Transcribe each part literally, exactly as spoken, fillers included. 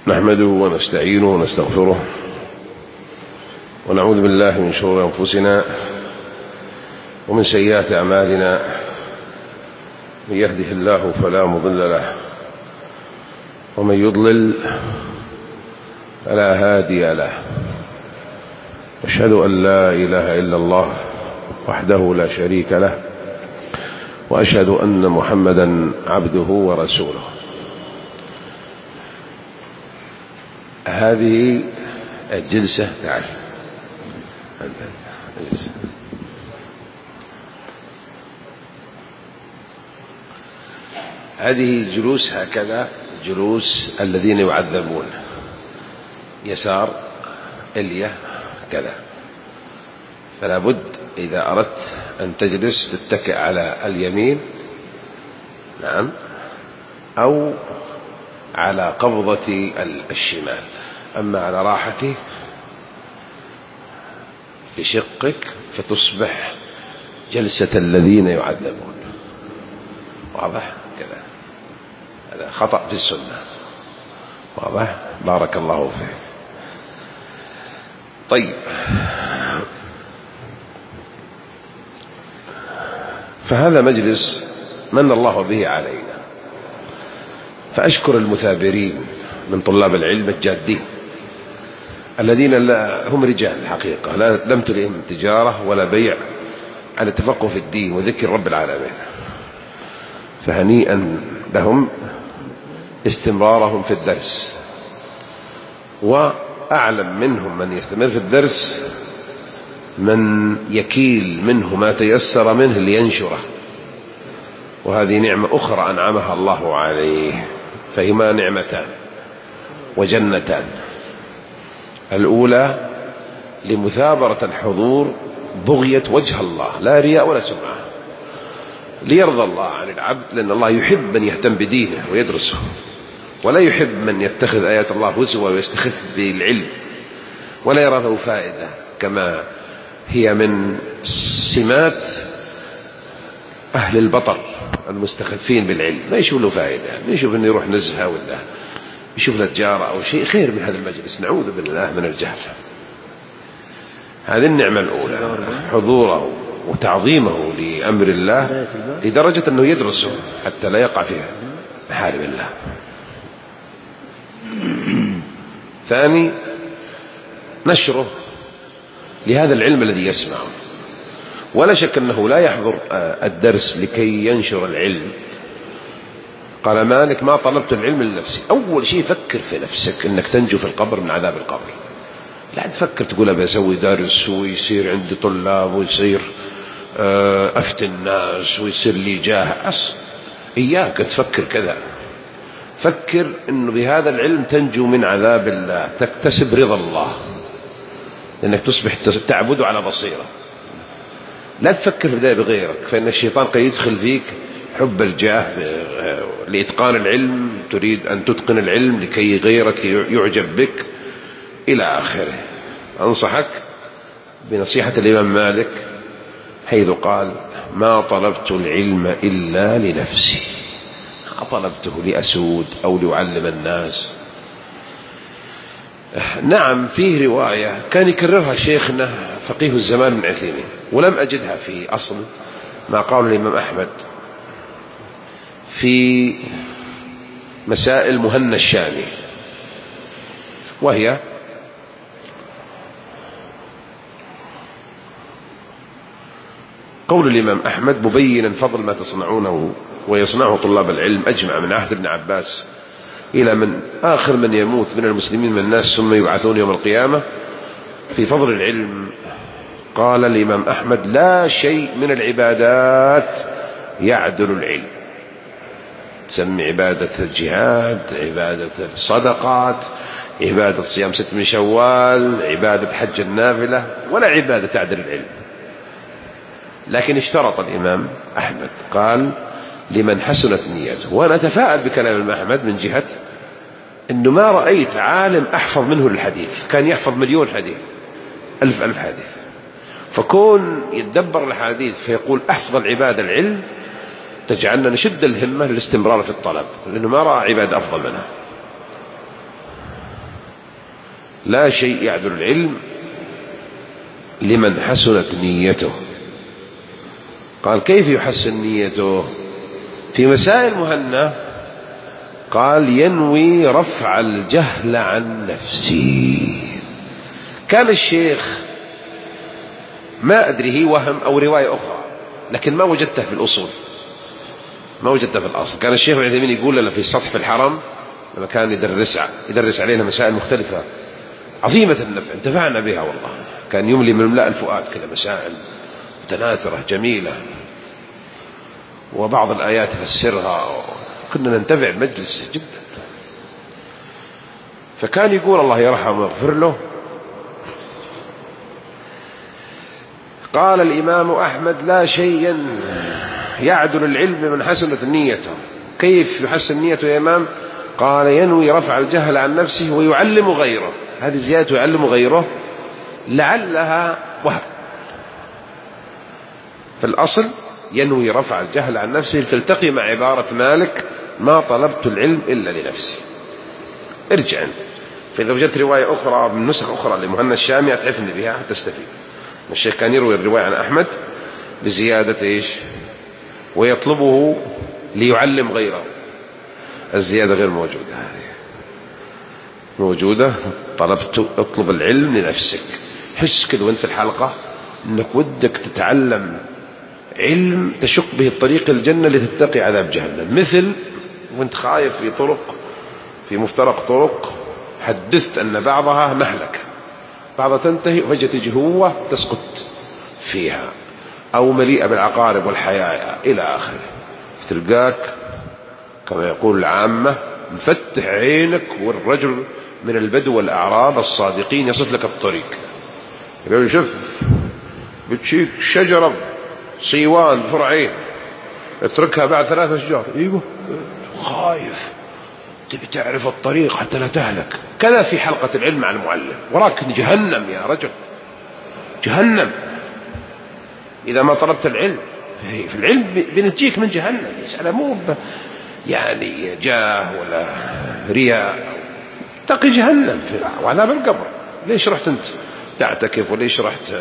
نحمده ونستعينه ونستغفره ونعوذ بالله من شرور أنفسنا ومن سيئات أعمالنا. من يهده الله فلا مضل له ومن يضلل فلا هادي له. أشهد أن لا إله إلا الله وحده لا شريك له وأشهد أن محمدا عبده ورسوله. هذه الجلسة تعال هذه جلوس هكذا، جلوس الذين يعذبون، يسار إليه كذا. فلا بد إذا أردت أن تجلس تتكئ على اليمين، نعم، أو على قبضة الشمال. أما على راحتك بشقك فتصبح جلسة الذين يعذبون. واضح كذا؟ هذا خطأ في السنة. واضح؟ بارك الله فيك. طيب، فهذا مجلس من الله به علينا، فأشكر المثابرين من طلاب العلم الجادين الذين لا هم رجال الحقيقة، لا لم تلهم تجارة ولا بيع عن التفقه في الدين وذكر رب العالمين، فهنيئا لهم استمرارهم في الدرس. وأعلم منهم من يستمر في الدرس من يكيل منه ما تيسر منه لينشره، وهذه نعمة أخرى أنعمها الله عليه، فهما نعمتان وجنتان. الأولى لمثابرة الحضور بغية وجه الله، لا رياء ولا سمعة، ليرضى الله عن العبد، لأن الله يحب من يهتم بدينه ويدرسه، ولا يحب من يتخذ آيات الله هزوا ويستخف بالعلم ولا يرى له فائدة، كما هي من سمات أهل البطر المستخفين بالعلم. ما يشوف له فائدة، ما يشوف أنه يروح نزهة ولا يشوف له تجارة أو شيء خير من هذا المجلس. نعوذ بالله من الجهل. هذه النعمة الأولى، حضوره وتعظيمه لأمر الله لدرجة أنه يدرسه حتى لا يقع في محارم الله. ثاني، نشره لهذا العلم الذي يسمعه. ولا شك أنه لا يحضر الدرس لكي ينشر العلم. قال مالك: ما طلبت العلم لنفسي. أول شيء فكر في نفسك أنك تنجو في القبر من عذاب القبر. لا تفكر تقول أبي أسوي درس ويصير عندي طلاب ويصير أفتي الناس ويصير لي جاه. أص إياك تفكر كذا. فكر أنه بهذا العلم تنجو من عذاب الله، تكتسب رضا الله، لأنك تصبح تعبد على بصيرة. لا تفكر في ذلك بغيرك، فإن الشيطان قد يدخل فيك حب الجاه لإتقان العلم، تريد أن تتقن العلم لكي غيرك يعجب بك إلى آخره. أنصحك بنصيحة الإمام مالك حيث قال: ما طلبت العلم إلا لنفسي، ما طلبته لأسود أو لأعلم الناس. نعم، فيه رواية كان يكررها شيخنا فقيه الزمان من عثيمين، ولم أجدها في أصل ما قال الإمام أحمد في مسائل مهنا الشامي، وهي: قول الإمام أحمد مبينا فضل ما تصنعونه ويصنعه طلاب العلم أجمع من عهد ابن عباس إلى من آخر من يموت من المسلمين من الناس ثم يبعثون يوم القيامة في فضل العلم. قال الإمام أحمد: لا شيء من العبادات يعدل العلم. تسمي عبادة الجهاد، عبادة الصدقات، عبادة صيام ست من شوال، عبادة حج النافلة، ولا عبادة تعدل العلم. لكن اشترط الإمام أحمد، قال: لمن حسنت نيته. وأنا أتفاءل بكلام الإمام أحمد من جهة أنه ما رأيت عالم أحفظ منه الحديث، كان يحفظ مليون حديث، ألف ألف حديث. فكون يتدبر الحديث فيقول أحفظ العبادة العلم، تجعلنا نشد الهمة للاستمرار في الطلب، لأنه ما رأى عبادة أفضل منها. لا شيء يعدل العلم لمن حسنت نيته. قال كيف يحسن نيته؟ في مسائل مهنة قال ينوي رفع الجهل عن نفسه. كان الشيخ ما أدري هي وهم أو رواية أخرى لكن ما وجدته في الأصول، ما وجدته في الأصل. كان الشيخ ابن عثيمين يقول لنا في السطح في الحرم لما كان يدرس يدرس علينا مسائل مختلفة عظيمة النفع انتفعنا بها والله. كان يملي من ملاء الفؤاد كذا مسائل متناثرة جميلة، وبعض الآيات يفسرها، كنا ننتفع بمجلس جدا. فكان يقول الله يرحمه ويغفر له، قال الإمام أحمد لا شيء يعدل العلم من حسنت نيته. كيف يحسن نيته يا إمام؟ قال ينوي رفع الجهل عن نفسه ويعلم غيره. هذه زيادة يعلم غيره لعلها وهم. في الأصل ينوي رفع الجهل عن نفسه تلتقي مع عبارة مالك ما طلبت العلم إلا لنفسي. ارجع انت، فإذا وجدت رواية أخرى من نسخ أخرى لمهنا الشامي أتعفني بها حتى تستفيد. الشيخ كان يروي الرواية عن أحمد بزيادة إيش؟ ويطلبه ليعلم غيره. الزيادة غير موجودة، هذه موجودة طلبت اطلب العلم لنفسك. حس كده وانت في الحلقة انك ودك تتعلم علم تشق به الطريق الجنة لتتقي عذاب جهنم. مثل وانت خايف في طرق في مفترق طرق حدثت ان بعضها مهلكة، بعضها تنتهي وفجأة تجي هو تسقط فيها، او مليئة بالعقارب والحياة الى اخره. فتلقاك كما يقول العامة مفتح عينك، والرجل من البدو والأعراب الصادقين يصف لك الطريق. يقول شوف بتشيك شجرة صيوان فرعين اتركها بعد ثلاثة أشجار. ايوه خايف تبي تعرف الطريق حتى لا تهلك. كذا في حلقة العلم مع المعلم، وراك جهنم يا رجل، جهنم إذا ما طلبت العلم. في العلم بنجيك من جهنم. يسأل مو يعني جاه ولا رياء، تقي جهنم وعذاب القبر. ليش رحت انت تعتكف؟ وليش رحت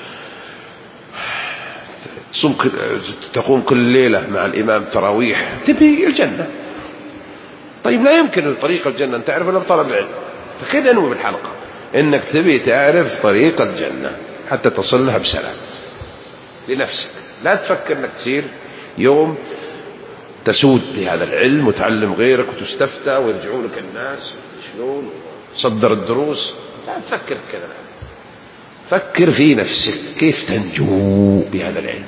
تصوم تقوم كل ليلة مع الإمام تراويح؟ تبي الجنة. طيب لا يمكن طريق الجنة أن تعرف إلا بطلب العلم. فكذا نوي بالحلقة إنك تبي تعرف طريق الجنة حتى تصلها بسلام لنفسك. لا تفكر إنك تصير يوم تسود بهذا العلم وتعلم غيرك وتستفتى ويرجعون لك الناس شلون صدر الدروس. لا تفكر كذا، فكر في نفسك كيف تنجو بهذا العلم.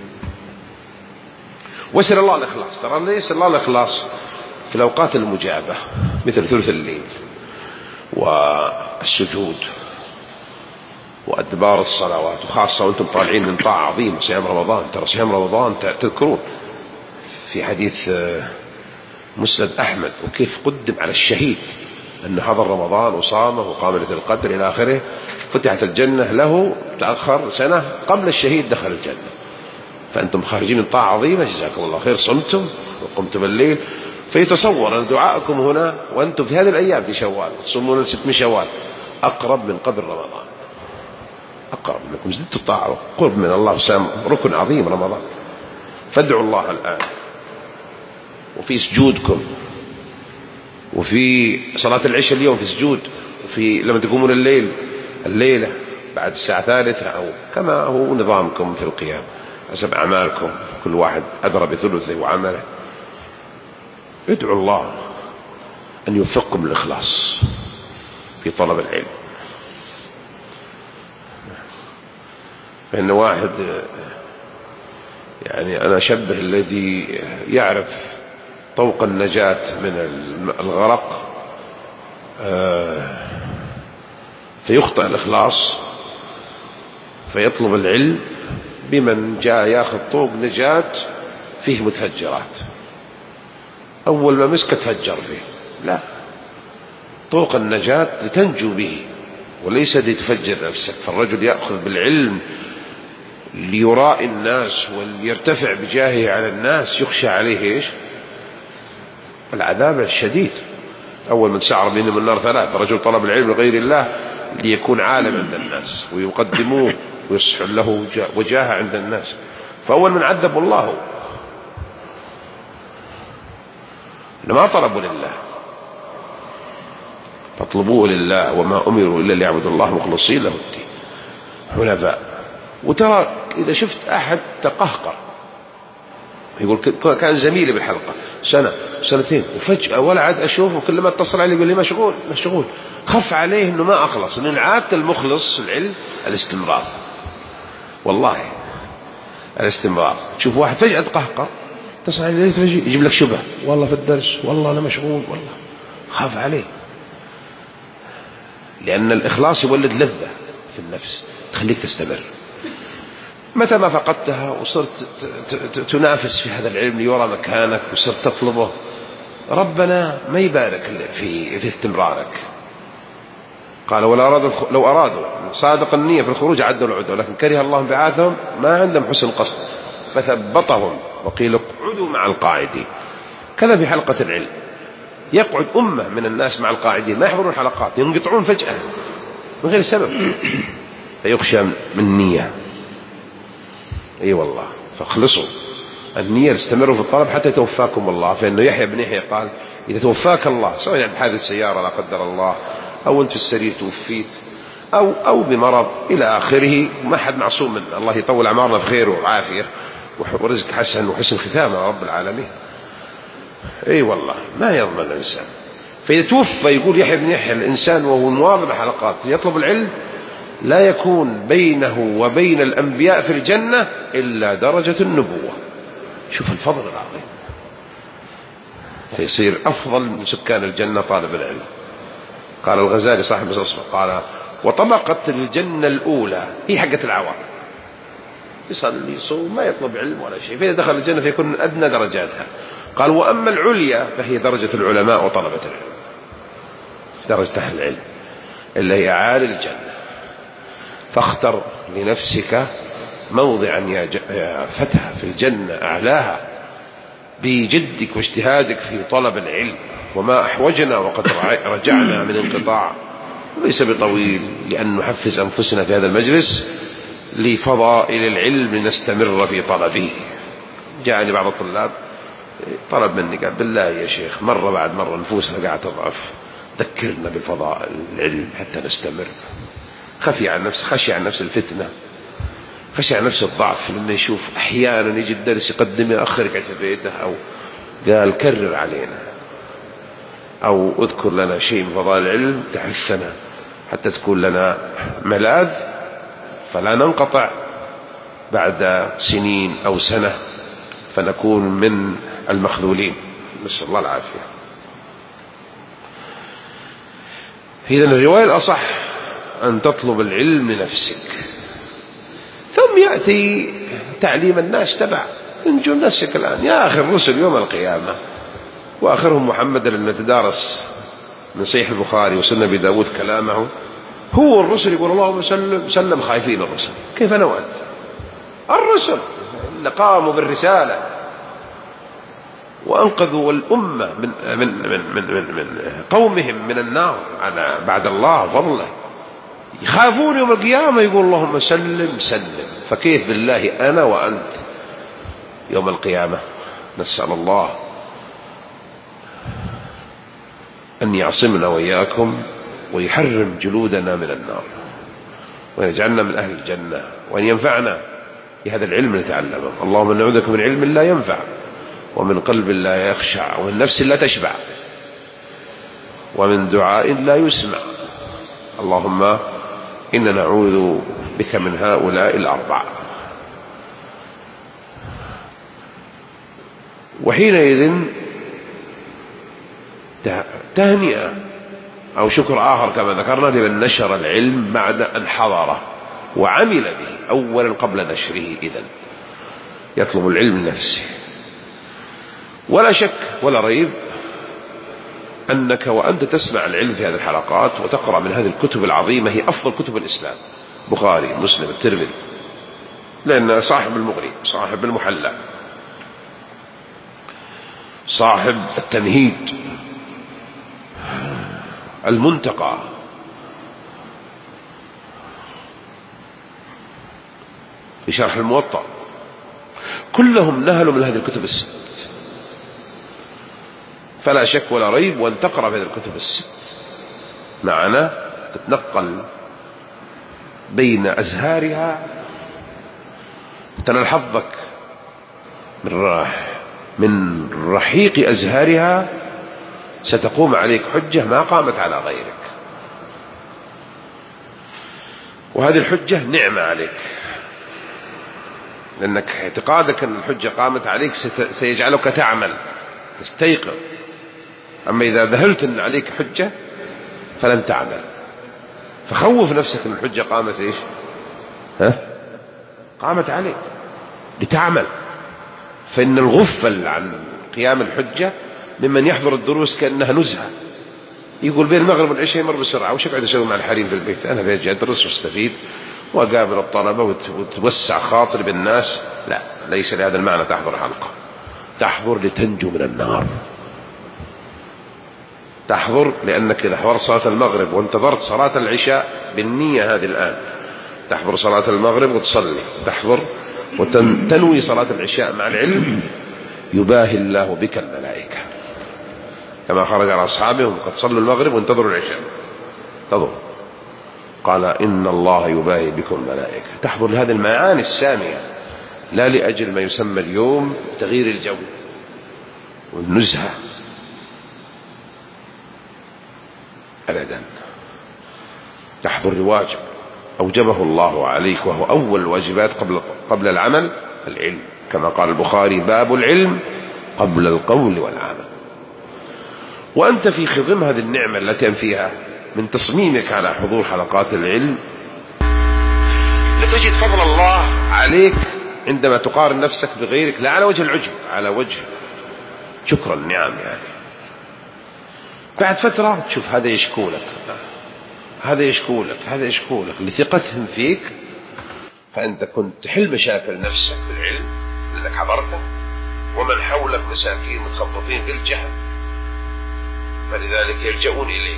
واسأل الله الإخلاص. ترى ليس الله الإخلاص في الأوقات المجابة مثل ثلث الليل والسجود وأدبار الصلوات، وخاصة وأنتم طالعين من طاعة عظيمة صيام رمضان. ترى صيام رمضان تذكرون في حديث مسند أحمد وكيف قدم على الشهيد أن حضر رمضان وصامه وقام ليلة القدر إلى آخره، فتحت الجنة له. تأخر سنة قبل الشهيد دخل الجنة. فأنتم خارجين من طاعة عظيمة جزاكم الله خير، صمتم وقمتم الليل. فيتصور أن دعاءكم هنا وأنتم في هذه الأيام في شوال تصومون الست من شوال أقرب من قبل رمضان، أقرب منكم زدتوا الطاعة قرب من الله وسام ركن عظيم رمضان. فادعوا الله الآن وفي سجودكم، وفي صلاة العشاء اليوم في سجود، وفي لما تقومون الليل الليلة بعد الساعة الثالثة أو كما هو نظامكم في القيام حسب أعمالكم، كل واحد أدرى بثلثه وعمله. ادعوا الله أن يوفقكم الإخلاص في طلب العلم. فإن واحد يعني أنا أشبه الذي يعرف طوق النجاة من الغرق فيخطئ الإخلاص فيطلب العلم بمن جاء ياخذ طوق نجاة فيه متفجرات، أول ما مسك تفجر فيه. لا، طوق النجاة لتنجو به وليس لتفجر نفسك. فالرجل يأخذ بالعلم ليراء الناس وليرتفع بجاهه على الناس، يخشى عليه إيش؟ العذاب الشديد. أول من سعر بهم النار ثلاثة: رجل طلب العلم لغير الله ليكون عالم عند الناس ويقدموه ويصح له وجاهه عند الناس، فأول من عذب الله ما طلبوا لله، فاطلبوه لله وما أمروا إلا ليعبدوا الله مخلصين له الدين حنفاء. وترى إذا شفت أحد تقهقر، يقول كان زميلي بالحلقة سنة سنتين وفجأة ولا عاد أشوفه، كلما اتصل عليه يقول لي مشغول مشغول. خف عليه إنه ما أخلص، لأن عادة المخلص العلم الاستمرار، والله الاستمرار. تشوف واحد فجأة تقهقر اتصل عليه يجيب لك شبه، والله في الدرس، والله أنا مشغول، والله خاف عليه، لأن الإخلاص يولد لذة في النفس تخليك تستمر. متى ما فقدتها وصرت تنافس في هذا العلم ليرى مكانك وصرت تطلبه، ربنا ما يبارك في في استمرارك. قال ولا أرادوا لو أرادوا صادق النية في الخروج عدوا العدوا، لكن كره الله انبعاثهم، ما عندهم حسن قصد فثبطهم وقيل اقعدوا مع القاعدين. كذا في حلقة العلم يقعد أمة من الناس مع القاعدين، ما يحضرون الحلقات، ينقطعون فجأة من غير سبب، فيخشى من نية. اي أيوة والله، فاخلصوا النية، استمروا في الطلب حتى يتوفاكم الله. فإنه يحيى بن يحيى قال إذا توفاك الله، سواء يعني بحادث السيارة لا قدر الله، أو أنت في السرير توفيت، أو أو بمرض إلى آخره، ما حد معصوم منه، الله يطول أعمارنا بخير وعافية ورزق حسن وحسن ختامة يا رب العالمين. اي أيوة والله ما يضمن الإنسان. فإذا توفى، يقول يحيى بن يحيى، الإنسان وهو مواظب حلقات يطلب العلم لا يكون بينه وبين الأنبياء في الجنة إلا درجة النبوة. شوف الفضل العظيم، فيصير أفضل من سكان الجنة طالب العلم. قال الغزالي صاحب الأصفر قال وطبقة الجنة الأولى هي حقة العوام، يصلي يصوم ما يطلب علم ولا شيء، فإذا دخل الجنة فيكون من أدنى درجاتها. قال وأما العليا فهي درجة العلماء وطلبة العلم، درجة أهل العلم اللي هي أعالي الجنة. فاختر لنفسك موضعا يا فتى في الجنة أعلاها بجدك واجتهادك في طلب العلم. وما أحوجنا وقد رجعنا من انقطاع ليس بطويل لأن نحفز أنفسنا في هذا المجلس لفضائل العلم لنستمر في طلبه. جاءني بعض الطلاب طلب مني قال بالله يا شيخ مرة بعد مرة نفوسنا قاعدة تضعف، ذكرنا بفضائل العلم حتى نستمر. خفي عن نفس خشي عن نفس الفتنة، خشي عن نفس الضعف، لما يشوف أحيانا يجي الدرس يقدم يأخر يقعد في بيته، أو قال كرر علينا أو اذكر لنا شيء من فضائل العلم تحثنا حتى تكون لنا ملاذ، فلا ننقطع بعد سنين أو سنة فنكون من المخذولين، نسأل الله العافية. إذن الرواية الأصح أن تطلب العلم لنفسك، ثم يأتي تعليم الناس تبع انجو نفسك الآن. يا أخي الرسل يوم القيامة وآخرهم محمد الذي نتدارس من صحيح البخاري وسنة أبي داود كلامه، هو الرسل يقول اللهم سلم سلم خايفين الرسل. كيف أنا وأنت الرسل اللي قاموا بالرسالة وأنقذوا الأمة من من من من, من, من قومهم من النار على بعد الله فضله، يخافون يوم القيامة يقول اللهم سلم سلم. فكيف بالله أنا وأنت يوم القيامة؟ نسأل الله أن يعصمنا وإياكم ويحرم جلودنا من النار وأن يجعلنا من أهل الجنة وأن ينفعنا بهذا العلم نتعلمه. اللهم نعوذك من علم لا ينفع ومن قلب لا يخشع ومن نفس لا تشبع ومن دعاء لا يسمع. اللهم إنا نعوذ بك من هؤلاء الأربعة. وحينئذ تهنئة أو شكر آخر كما ذكرنا لمن نشر العلم بعد أن حضره وعمل به أولا قبل نشره. إذن يطلب العلم لنفسه. ولا شك ولا ريب أنك وأنت تسمع العلم في هذه الحلقات وتقرأ من هذه الكتب العظيمة، هي أفضل كتب الإسلام، بخاري مسلم الترمذي، لأن صاحب المغني صاحب المحلى صاحب التمهيد المنتقى، في شرح الموطأ، كلهم نهلوا من هذه الكتب الست، فلا شك ولا ريب. وأن تقرأ في هذه الكتب الست معنا تتنقل بين أزهارها، تنال حظك من من رحيق أزهارها، ستقوم عليك حجة ما قامت على غيرك، وهذه الحجة نعمة عليك، لأنك اعتقادك أن الحجة قامت عليك سيجعلك تعمل تستيقظ. أما إذا ذهلت أن عليك حجة فلن تعمل، فخوف نفسك أن الحجة قامت إيش؟ ها؟ قامت عليك لتعمل. فإن الغفل عن قيام الحجة ممن يحضر الدروس كأنها نزهة، يقول بين المغرب والعشاء يمر بسرعة، وش أقعد أسوي مع الحريم في البيت؟ أنا بيجي أدرس واستفيد وأقابل الطلبة وتوسع خاطر بالناس. لا، ليس لهذا المعنى تحضر حلقة، تحضر لتنجو من النار، تحضر لأنك إذا حضرت صلاة المغرب وانتظرت صلاة العشاء بالنية هذه الآن، تحضر صلاة المغرب وتصلي، تحضر وتنوي صلاة العشاء مع العلم، يباهي الله بك الملائكة، كما خرج على أصحابهم قد صلوا المغرب وانتظروا العشاء، تظر قال إن الله يباهي بكم الملائكة. تحضر لهذه المعاني السامية، لا لأجل ما يسمى اليوم تغيير الجو والنزهة أبدا. تحضر لواجب أوجبه الله عليك، وهو أول الواجبات قبل قبل العمل العلم، كما قال البخاري باب العلم قبل القول والعمل. وأنت في خضم هذه النعمة التي أنت فيها من تصميمك على حضور حلقات العلم، لتجد فضل الله عليك عندما تقارن نفسك بغيرك، لا على وجه العجب، على وجه شكر النعم. يعني بعد فترة تشوف هذا يشكولك، هذا يشكولك، هذا يشكولك لثقتهم فيك، فأنت كنت تحل مشاكل نفسك بالعلم لأنك حضرته، ومن حولك مساكين متخبطين بالجهل، فلذلك يلجؤون إليك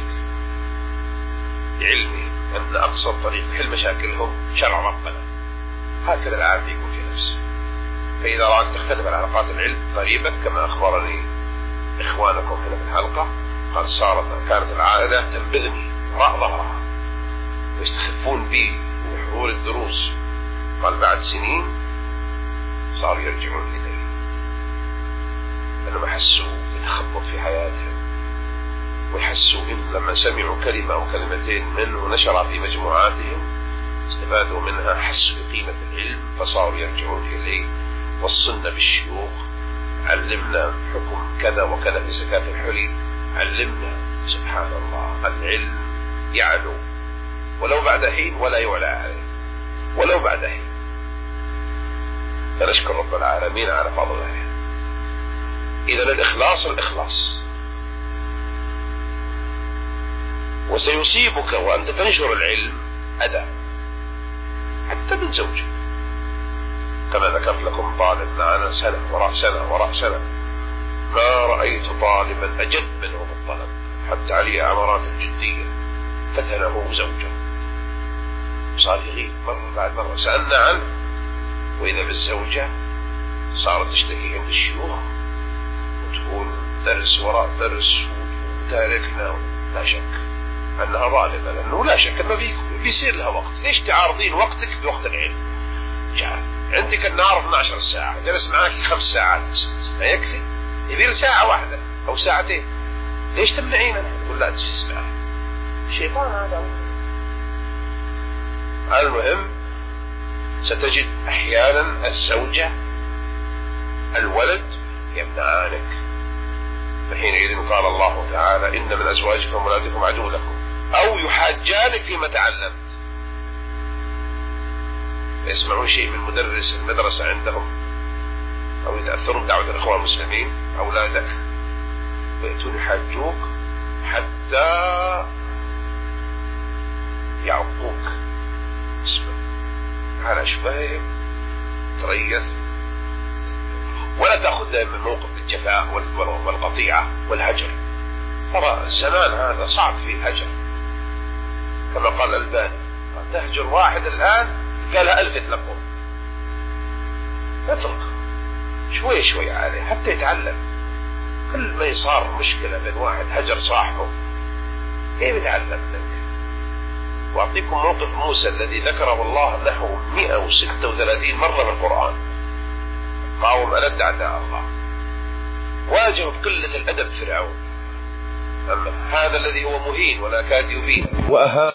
بعلمي أن أقصى الطريق حل مشاكلهم شرع ربنا. هكذا العافية يكون في نفسك. فإذا رأيت تختلف على علاقات العلم قريبا، كما أخبرني إخوانكم هنا في الحلقة، قال صارت كانت العائلة تنبذني وراء ظهرها ويستخفون بي وحضور الدروس، قال بعد سنين صاروا يرجعون إلي لأنهم حسوا بتخبط في حياتهم، ويحسوا إن لما سمعوا كلمة أو كلمتين منه ونشرها في مجموعاتهم استفادوا منها، حسوا بقيمة العلم فصاروا يرجعون إليه. وصلنا بالشيوخ، علمنا حكم كذا وكذا في زكاة الحلي، علمنا. سبحان الله، العلم يعلو ولو بعد حين ولا يعلى عليه ولو بعد حين. فنشكر رب العالمين على فضله. إذا الإخلاص الإخلاص، وسيصيبك وأنت تنشر العلم أذى حتى من زوجك، كما ذكرت لكم طالب معنا سنة وراء سنة وراء سنة، ما رأيت طالبا أجد منه في الطلب حتى عليه أمارات الجدية، فتنه زوجه، صار يغيب مرة بعد مرة، سألنا عنه، وإذا بالزوجة صارت تشتكي عند الشيوخ وتقول درس وراء درس وتاركنا. لا شك أنها ظالمة، لأنه لا شك أنه بيصير لها وقت. ليش تعارضين وقتك بوقت العلم؟ جعل عندك النهار اثنتي عشرة ساعة، جلس معاك خمس ساعات ست، ما يكفي؟ يبير ساعة واحدة أو ساعتين، ليش تمنعينه؟ تقول لا تجلس معه، الشيطان هذا. المهم ستجد أحيانا الزوجة الولد يمنعانك، فحينئذ قال الله تعالى إن من أزواجكم وأولادكم عدو لكم، أو يحاجانك فيما تعلمت، يسمعون شيء من مدرس المدرسة عندهم أو يتأثرون بدعوة الإخوان المسلمين أولادك، ويأتون يحاجوك حتى يعقوك. اسمع على شفاهم تريث، ولا تأخذ موقف بالجفاء والقطيعة والهجر، ترى الزمان هذا صعب فيه الهجر، كما قال الألباني تهجر واحد الآن قالها ألف يتلقون، اترك شوي شوي عليه حتى يتعلم. كل ما يصار مشكلة بين واحد هجر صاحبه كيف يتعلم منك. وأعطيكم موقف موسى الذي ذكره الله نحو مئة وستة وثلاثين مرة في القرآن. قاوم ألد أعداء الله، واجه بقلة الأدب فرعون، أما هذا الذي هو مهين ولا كاد يبين وأهان.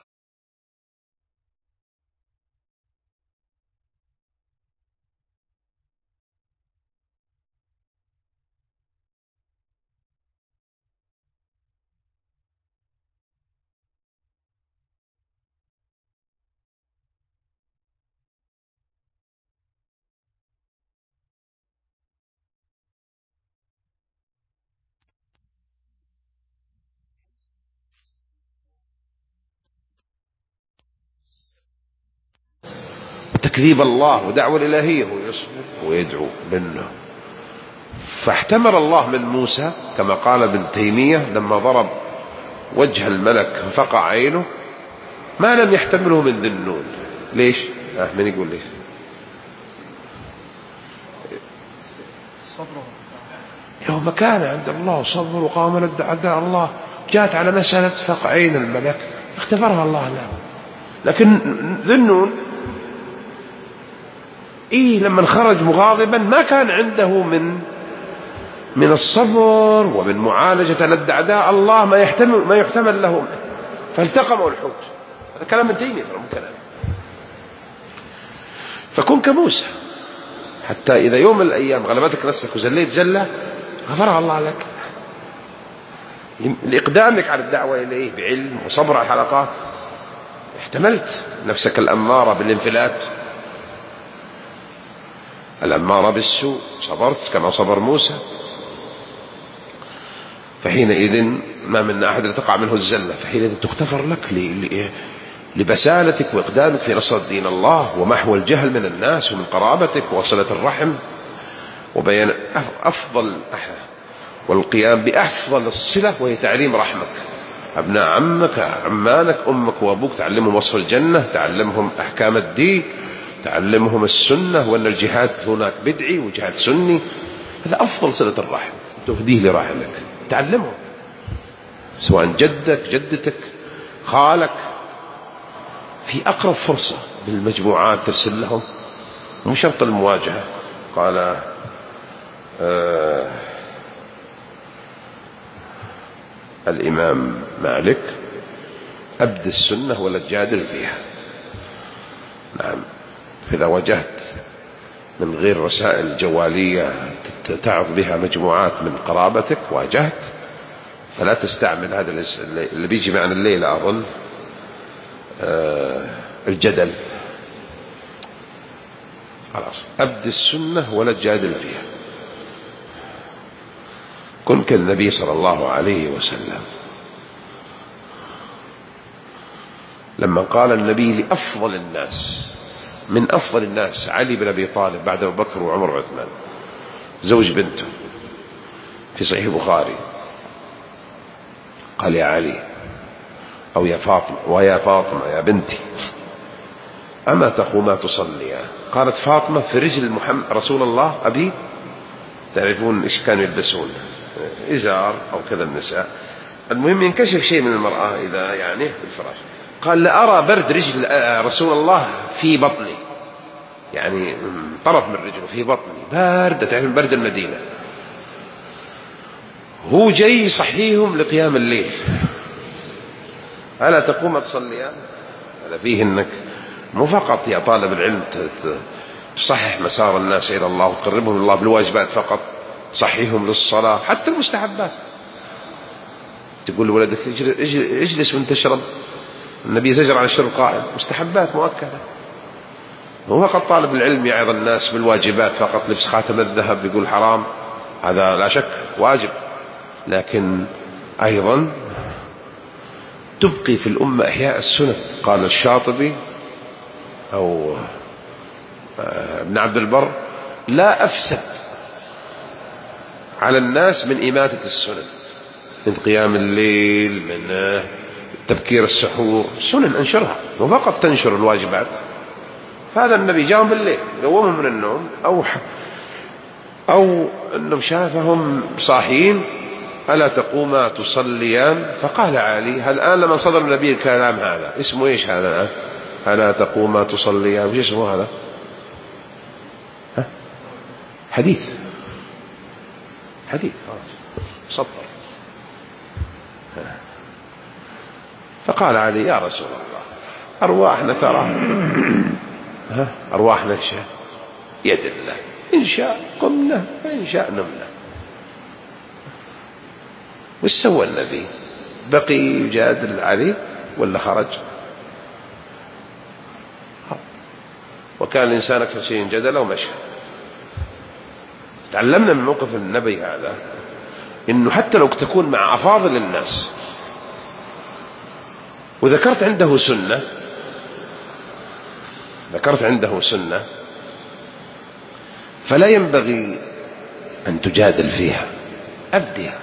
تكذيب الله ودعوة الإلهية ويصبر ويدعو منه. فاحتمر الله من موسى كما قال ابن تيمية لما ضرب وجه الملك فقع عينه ما لم يحتمله من ذي النون. ليش؟ آه من يقول ليش؟ يوم كان عند الله صبر وقام لدى أعداء الله، جاءت على مسألة فقع عين الملك اختبرها الله له. لكن ذي النون إيه لما خرج مغاضبا ما كان عنده من من الصبر ومن معالجة لدى أعداء الله ما يحتمل ما يحتمل له، فالتقموا الحوت. هذا كلام من تيمية ترى كلام. فكن كموسى حتى إذا يوم من الأيام غلبتك نفسك وزليت زلة غفرها الله لك لإقدامك على الدعوة إليه بعلم وصبر على الحلقات. احتملت نفسك الأمارة بالانفلات، الأمارة بالسوء، صبرت كما صبر موسى. فحينئذ ما من أحد تقع منه الزلة، فحينئذ تغتفر لك لبسالتك وإقدامك في نصر دين الله ومحو الجهل من الناس ومن قرابتك وصلة الرحم وبيان أفضل والقيام بأفضل الصلة وهي تعليم رحمك. أبناء عمك عمانك أمك وأبوك تعلمهم وصف الجنة، تعلمهم أحكام الدين، تعلمهم السنة وأن الجهاد هناك بدعي وجهاد سني. هذا أفضل صلة الرحم تهديه لرحمك، تعلمهم سواء جدك جدتك خالك في أقرب فرصة بالمجموعات ترسل لهم، مو شرط المواجهة. قال آه الإمام مالك أبد السنة ولا تجادل فيها. نعم، إذا واجهت من غير رسائل جوالية تعظ بها مجموعات من قرابتك واجهت، فلا تستعمل هذا اللي بيجي معنا الليلة أظن آه الجدل. خلاص أبد السنة ولا تجادل فيها. كن كالنبي صلى الله عليه وسلم لما قال النبي لأفضل الناس من أفضل الناس علي بن أبي طالب بعد أبو بكر وعمر وعثمان زوج بنته في صحيح البخاري، قال يا علي أو يا فاطمة ويا فاطمة يا بنتي أما تقوما تصليا؟ قالت فاطمة في رجل محمد رسول الله أبي. تعرفون إيش كانوا يلبسون؟ إزار أو كذا النساء. المهم ينكشف شيء من المرأة إذا يعني في الفراش. قال لا أرى برد رجل رسول الله في بطني، يعني طرف من رجله في بطني بارد. تعرف برد المدينة. هو جاي صحيهم لقيام الليل، ألا تقوم تصليان؟ هذا فيه أنك مو فقط يا طالب العلم تصحح مسار الناس إلى الله وتقربهم من الله بالواجبات فقط، صحيهم للصلاة حتى المستحبات. تقول لولدك اجلس وانت تشرب، النبي زجر عن الشرب قائم، مستحبات مؤكدة. هو فقط طالب العلم يعظ الناس بالواجبات فقط، لبس خاتم الذهب يقول حرام، هذا لا شك واجب، لكن أيضا تبقي في الأمة إحياء السنة. قال الشاطبي أو ابن عبد البر لا أفسد على الناس من إماتة السنة. من قيام الليل، من تبكير السحور، سنن أنشرها وفقط تنشر الواجبات. فهذا النبي جاءهم بالليل قومهم من النوم، أو أو أنهم شافهم صاحيين: ألا تقوما تصليان؟ فقال علي: الآن لما صدر النبي الكلام هذا اسمه إيش هذا الآن؟ ألا تقوما تصليان، وش اسمه هذا؟ ها؟ حديث حديث سطر. فقال علي: يا رسول الله، أرواحنا ترى ها أرواحنا يد الله، إن شاء قمنا وإن شاء نمنا. وش سوى النبي؟ بقي يجادل عليه ولا خرج؟ وكان الإنسان أكثر شيء جدلا ومشى. تعلمنا من موقف النبي هذا إنه حتى لو تكون مع أفاضل الناس وذكرت عنده سنة ذكرت عنده سنة فلا ينبغي أن تجادل فيها، أبدها،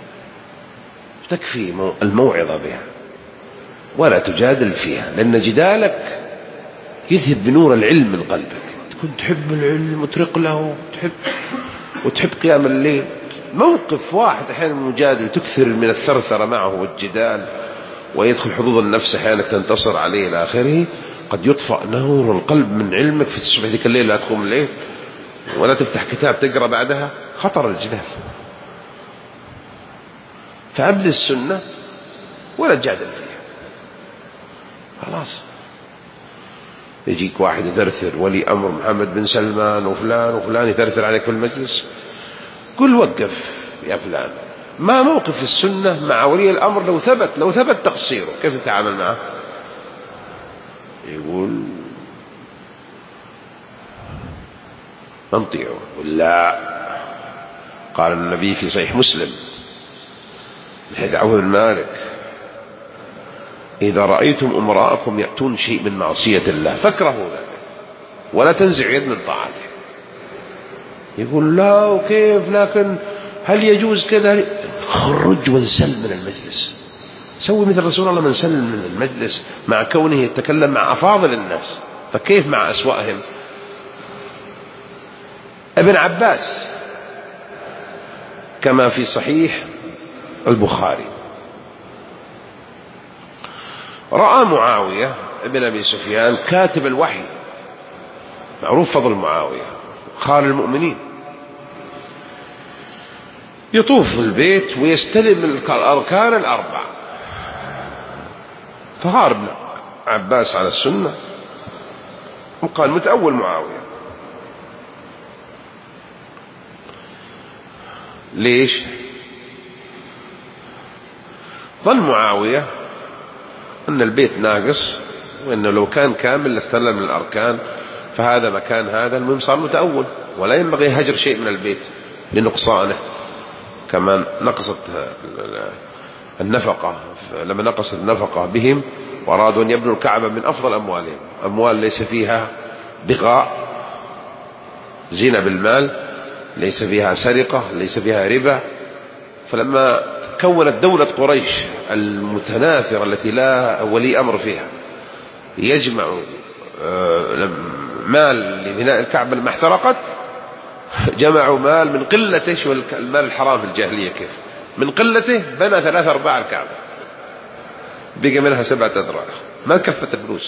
تكفي الموعظة بها ولا تجادل فيها، لأن جدالك يذهب بنور العلم من قلبك. تكون تحب العلم وترق له وتحب, وتحب قيام الليل. موقف واحد أحيانا المجادل تكثر من الثرثرة معه والجدال، ويدخل حظوظ النفس أحيانا تنتصر عليه إلى آخره، قد يطفأ نور القلب من علمك في الصبح ذيك الليل لا تقوم الليل ولا تفتح كتاب تقرأ بعدها. خطر الجدال. فأبدأ السنة ولا تجادل فيها. خلاص يجيك واحد يثرثر ولي أمر محمد بن سلمان وفلان وفلان يثرثر عليك في المجلس، قل وقف يا فلان. ما موقف السنة مع ولي الأمر لو ثبت لو ثبت تقصيره كيف تتعامل معه؟ يقول نطيعه ولا. قال النبي في صحيح مسلم من حديث عوف بن مالك: إذا رأيتم أمراءكم يأتون شيء من معصية الله فاكرهوا ذلك ولا تنزع يد من طاعته. يقول لا وكيف، لكن هل يجوز كذا؟ خرج وانسل من المجلس. سوي مثل رسول الله من سل من المجلس، مع كونه يتكلم مع أفاضل الناس، فكيف مع أسوأهم؟ ابن عباس كما في صحيح البخاري رأى معاوية ابن أبي سفيان كاتب الوحي، معروف فضل معاوية خال المؤمنين، يطوف في البيت ويستلم الأركان الأربع. فغار ابن عباس على السنة وقال متأول معاوية. ليش؟ ظن معاوية أن البيت ناقص، وأنه لو كان كامل لاستلم الأركان، فهذا مكان هذا. المهم صار متأول، ولا ينبغي هجر شيء من البيت لنقصانه. كمان نقصت النفقة، لما نقصت النفقة بهم وأرادوا أن يبنوا الكعبة من أفضل أموالهم، أموال ليس فيها بغاء زنا بالمال، ليس فيها سرقة، ليس فيها ربا. فلما كونت دولة قريش المتناثرة التي لا ولي أمر فيها يجمع مال لبناء الكعبة لما احترقت، جمعوا مال من قلته. شو المال الحرام في الجاهلية كيف؟ من قلته بنى ثلاثة أرباع الكعبة، بقى منها سبعة أذرع، ما كفت الفلوس.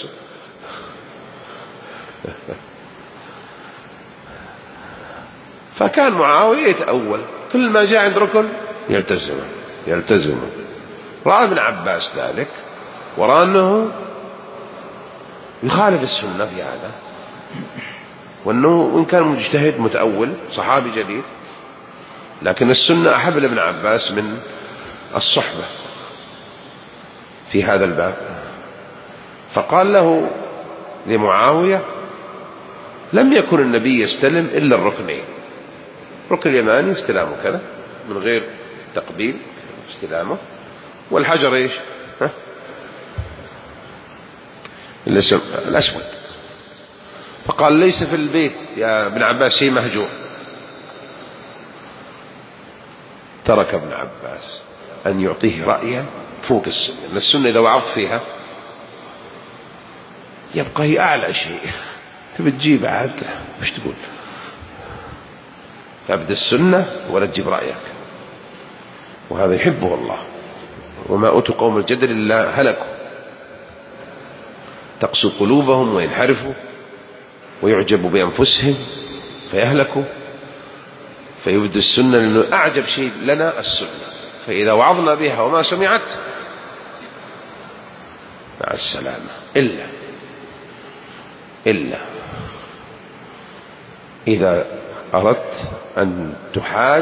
فكان معاوية يتأول، كل ما جاء عند ركن يلتزمه يلتزمه. رأى ابن عباس ذلك ورأى أنه يخالف السنة في هذا، وأنه إن كان مجتهد متأول صحابي جليل، لكن السنة أحب لابن عباس من الصحبة في هذا الباب. فقال له لمعاوية: لم يكن النبي يستلم إلا الركنين، ركن اليماني استلامه كذا من غير تقبيل استلامه، والحجر إيش ها؟ الأسود. فقال: ليس في البيت يا ابن عباس شيء مهجور. ترك ابن عباس أن يعطيه رأيا فوق السنة، لأن السنة إذا وعظت فيها يبقى هي أعلى شيء، تبي تجيب عاد وش تقول؟ فابدأ السنة ولا تجيب رأيك، وهذا يحبه الله. وما أوتوا قوم الجدل إلا هلكوا، تقسو قلوبهم وينحرفوا ويعجبوا بأنفسهم فيهلكوا. فيبدو السنة لأنه أعجب شيء لنا السنة، فإذا وعظنا بها وما سمعت مع السلامة، إلا إلا إذا أردت أن تحاج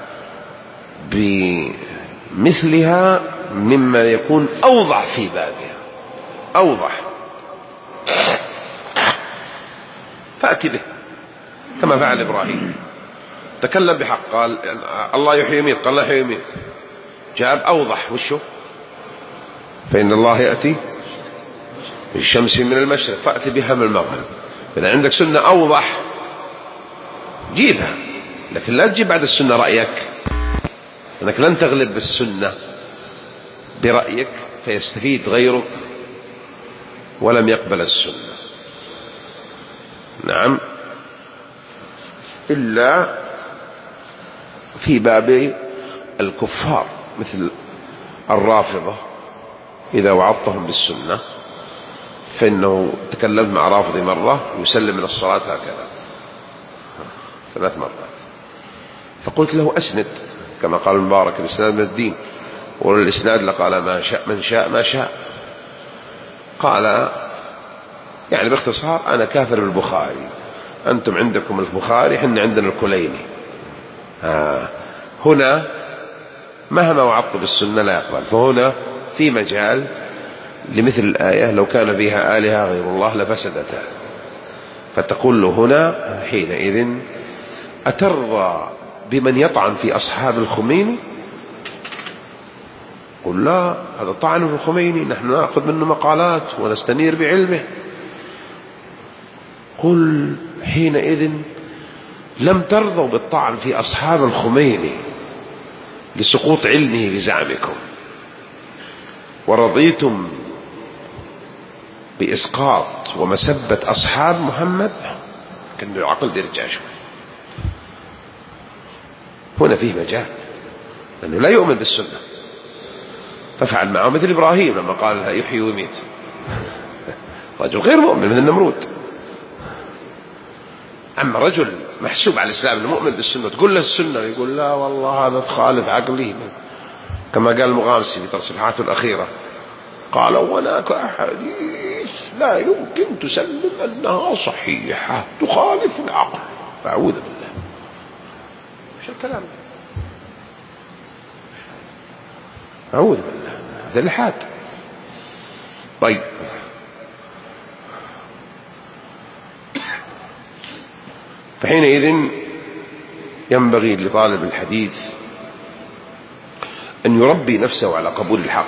بمثلها مما يكون أوضح في بابها، أوضح، فأتي به كما فعل إبراهيم، تكلم بحق، قال الله يحيي ويميت، قال لا يحيي ويميت، جاب أوضح وشه، فإن الله يأتي بالشمس من المشرق فأتي بها من المغرب. إذا عندك سنة أوضح جيبها، لكن لا تجيب بعد السنة رأيك، أنك لن تغلب بالسنة برأيك فيستفيد غيرك ولم يقبل السنة. نعم، إلا في باب الكفار مثل الرافضة، إذا وعظتهم بالسنة فإنه تكلمت مع رافضي مرة يسلم من الصلاة هكذا ثلاث مرات، فقلت له أسند كما قال المبارك الإسناد من الدين، والإسناد لقال ما شاء من شاء ما شاء. قال يعني باختصار أنا كافر بالبخاري، أنتم عندكم البخاري حنا عندنا الكليني. آه. هنا مهما وعظت بالسنة لا يقبل، فهنا في مجال لمثل الآية لو كان فيها آلهة غير الله لفسدتا، فتقول له هنا حينئذ أترضى بمن يطعن في أصحاب الخميني؟ قل لا، هذا طعن في الخميني، نحن نأخذ منه مقالات ونستنير بعلمه. قل حينئذ لم ترضوا بالطعن في أصحاب الخميني لسقوط علمه بزعمكم، ورضيتم بإسقاط ومسبة أصحاب محمد، كان العقل يرجع شوي. هنا فيه مجال، لأنه لا يؤمن بالسنة، ففعل معه مثل إبراهيم لما قال يحيي ويميت، رجل غير مؤمن من النمرود. أما رجل محسوب على الإسلام المؤمن بالسنة تقول له السنة يقول لا والله هذا تخالف عقلي، كما قال المغامسي في تصريحاته الأخيرة، قال هناك أحاديث لا يمكن تسلم أنها صحيحة تخالف العقل، فأعوذ بالله، مش الكلام، أعوذ بالله، هذا الحاد. طيب، فحينئذ ينبغي لطالب الحديث أن يربي نفسه على قبول الحق،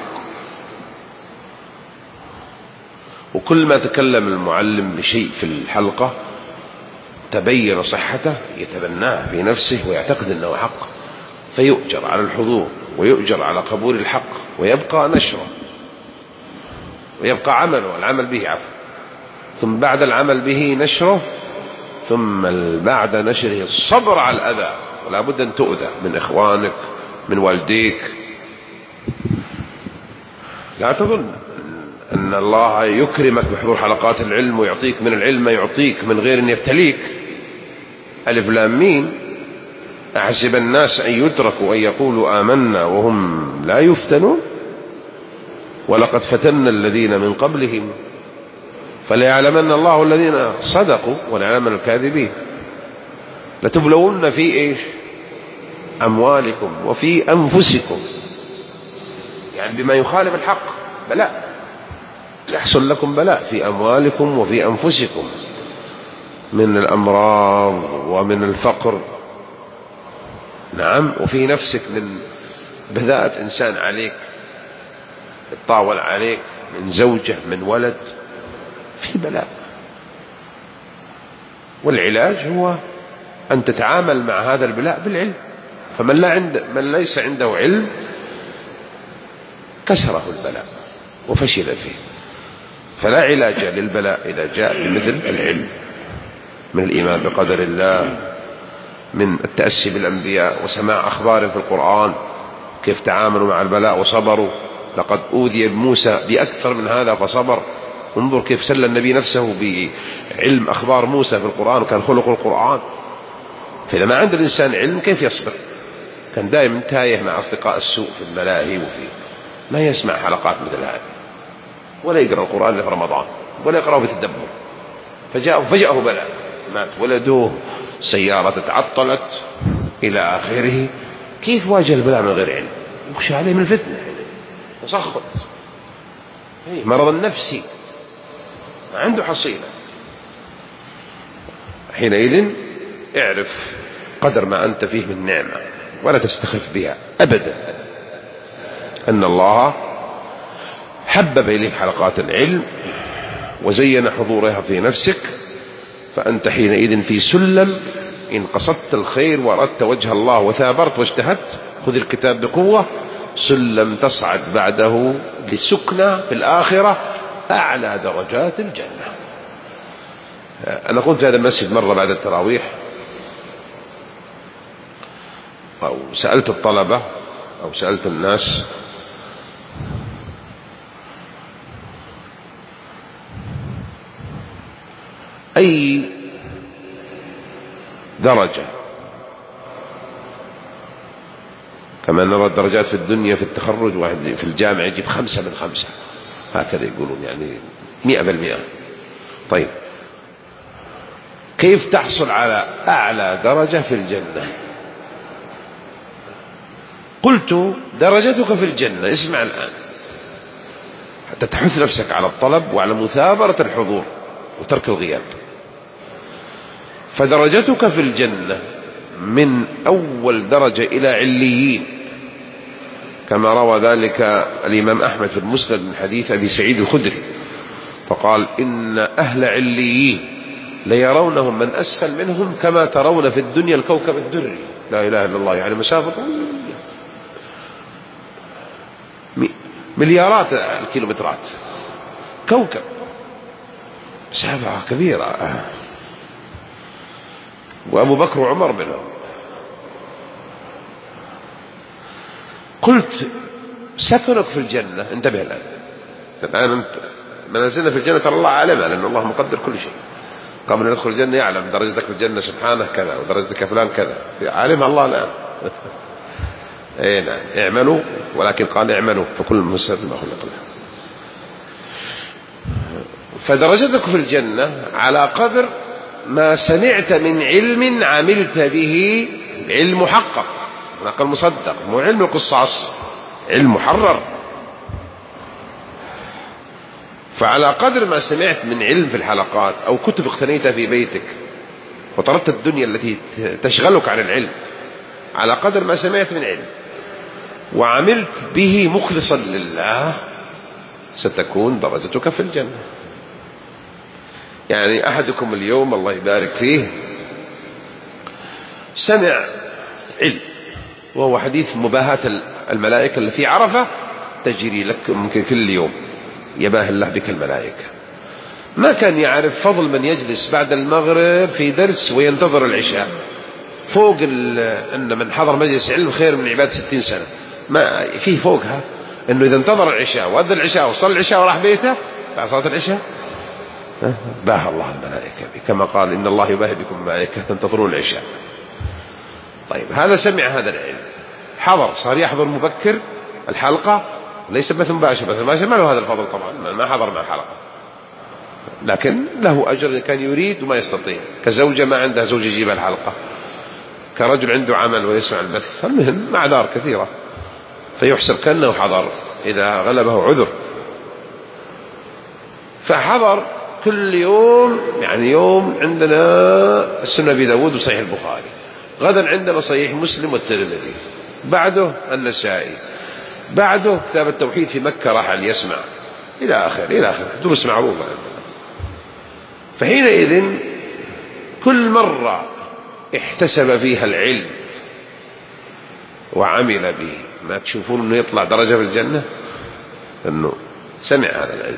وكل ما تكلم المعلم بشيء في الحلقة تبين صحته يتبناه في نفسه ويعتقد أنه حق، فيؤجر على الحضور ويؤجر على قبول الحق، ويبقى نشره ويبقى عمله العمل به عفو، ثم بعد العمل به نشره، ثم بعد نشره الصبر على الأذى، ولا بد أن تؤذى من إخوانك من والديك. لا تظن أن الله يكرمك بحضور حلقات العلم ويعطيك من العلم ما يعطيك من غير أن يبتليك. ألف لام ميم، أحسب الناس أن يتركوا أن يقولوا آمنا وهم لا يفتنون، ولقد فتنا الذين من قبلهم فليعلمن الله الذين صدقوا وليعلمن الكاذبين. لتبلون في إيش؟ أموالكم وفي أنفسكم، يعني بما يخالف الحق بلاء، يحصل لكم بلاء في أموالكم وفي أنفسكم من الأمراض ومن الفقر، نعم، وفي نفسك من بذاءة إنسان عليك يتطاول عليك، من زوجة من ولد، في بلاء. والعلاج هو أن تتعامل مع هذا البلاء بالعلم. فمن لا عند من ليس عنده علم كسره البلاء وفشل فيه. فلا علاج للبلاء إذا جاء بمثل العلم من الإيمان بقدر الله، من التأسي بالأنبياء وسماع أخبار في القرآن كيف تعاملوا مع البلاء وصبروا. لقد أوذي بموسى بأكثر من هذا فصبر. انظر كيف سلى النبي نفسه بعلم أخبار موسى في القرآن، وكان خلق القرآن. فإذا ما عند الإنسان علم كيف يصبر؟ كان دائما تايه مع أصدقاء السوء في الملاهي، وفي ما يسمع حلقات مثل هذه، ولا يقرأ القرآن في رمضان، ولا يقرأه بتدبر. فجاءه فجأه بلاء، مات ولده، سيارة تعطلت إلى آخره. كيف واجه البلاء من غير علم؟ يخشى عليه من الفتنة، تسخط، مرض النفسي، ما عنده حصيلة. حينئذ اعرف قدر ما أنت فيه من نعمة ولا تستخف بها أبدا، أن الله حبب إليك حلقات العلم وزين حضورها في نفسك، فأنت حينئذ في سلم. إن قصدت الخير وأردت وجه الله وثابرت واجتهدت، خذ الكتاب بقوة، سلم تصعد بعده للسكنى في الآخرة أعلى درجات الجنة. أنا كنت في هذا المسجد مرة بعد التراويح، أو سألت الطلبة أو سألت الناس أي درجة، كما نرى الدرجات في الدنيا في التخرج، واحد في الجامعة يجيب خمسة من خمسة، هكذا يقولون، يعني مئة بالمئة. طيب كيف تحصل على أعلى درجة في الجنة؟ قلت درجتك في الجنة، اسمع الآن حتى تحث نفسك على الطلب وعلى مثابرة الحضور وترك الغياب. فدرجتك في الجنة من أول درجة إلى عليين، كما روى ذلك الإمام أحمد في المسند من حديث أبي سعيد الخدري، فقال إن أهل عليين ليرونهم من أسفل منهم كما ترون في الدنيا الكوكب الدري. لا إله إلا الله، يعني مسافة مليارات الكيلومترات، كوكب، مسافة كبيرة. وأبو بكر وعمر منهم. قلت سكنك في الجنة، انتبه الآن، الآن منازلنا في الجنة ترى الله عالمها، لأن الله مقدر كل شيء. قبل أن ندخل الجنة يعلم درجتك في الجنة سبحانه كذا، ودرجتك فلان كذا، عالمها الله الآن. اي نعم، اعملوا، ولكن قال اعملوا فكل ميسر لما خلق له. فدرجتك في الجنة على قدر ما سمعت من علم عملت به، علم محقق، نقل مصدق، مو علم القصاص، علم محرر. فعلى قدر ما سمعت من علم في الحلقات أو كتب اقتنيتها في بيتك وطردت الدنيا التي تشغلك عن العلم، على قدر ما سمعت من علم وعملت به مخلصا لله، ستكون درجتك في الجنة. يعني أحدكم اليوم الله يبارك فيه سمع علم، وهو حديث مباهاة الملائكة اللي في عرفة تجري لك ممكن كل يوم، يباه الله بك الملائكة. ما كان يعرف فضل من يجلس بعد المغرب في درس وينتظر العشاء، فوق أن من حضر مجلس علم خير من عبادة ستين سنة. ما فيه فوقها أنه إذا انتظر العشاء وأذن العشاء وصل العشاء وراح بيته بعد صلاة العشاء، باه الله الملائكة، كما قال إن الله يباهي بكم الملائكة تنتظرون العشاء. طيب هذا سمع هذا العلم، حضر، صار يحضر مبكر الحلقة، ليس بث مباشر، بث مباشر ما له هذا الفضل طبعا، ما حضر مع الحلقة، لكن له أجر إن كان يريد وما يستطيع، كزوجة ما عندها زوج يجيب الحلقة، كرجل عنده عمل ويسمع البث، المهم معذار كثيرة، فيحسب كأنه حضر إذا غلبه عذر. فحضر كل يوم، يعني يوم عندنا السنة أبي داود وصحيح البخاري، غدا عندنا صحيح مسلم والترمذي، بعده النسائي، بعده كتاب التوحيد في مكة رحل يسمع إلى آخر إلى آخر دروس معروفة. فحينئذ كل مرة احتسب فيها العلم وعمل به، ما تشوفون أنه يطلع درجة في الجنة؟ أنه سمع هذا العلم.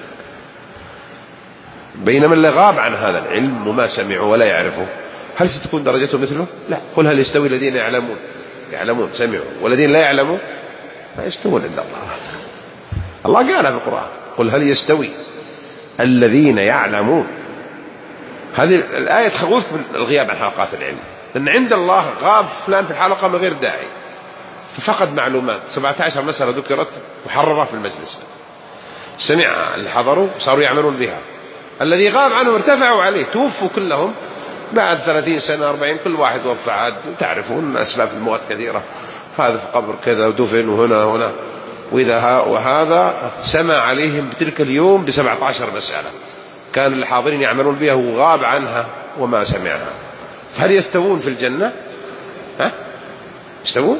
بينما اللي غاب عن هذا العلم وما سمعه ولا يعرفه، هل ستكون درجته مثله؟ لا. قل هل يستوي الذين يعلمون يعلمون سمعوا والذين لا يعلمون ما يستوون عند الله. الله قال في القرآن قل هل يستوي الذين يعلمون. هذه الآية تخوفك من الغياب عن حلقات العلم، لأن عند الله غاب فلان في الحلقة من غير داعي ففقد معلومات. سبعة عشر مسألة ذكرت وحررها في المجلس، سمعها اللي حضروا صاروا يعملون بها، الذي غاب عنهم ارتفعوا عليه، توفوا كلهم بعد ثلاثين سنة أربعين، كل واحد وفى عاد. تعرفون أسباب الموت كثيرة، هذا في قبر كذا ودفن وهنا وهنا. وإذا وهذا سمع عليهم بتلك اليوم بسبعة عشر مسألة كان الحاضرين يعملون بها وغاب عنها وما سمعها. فهل يستوون في الجنة؟ ها؟ يستوون؟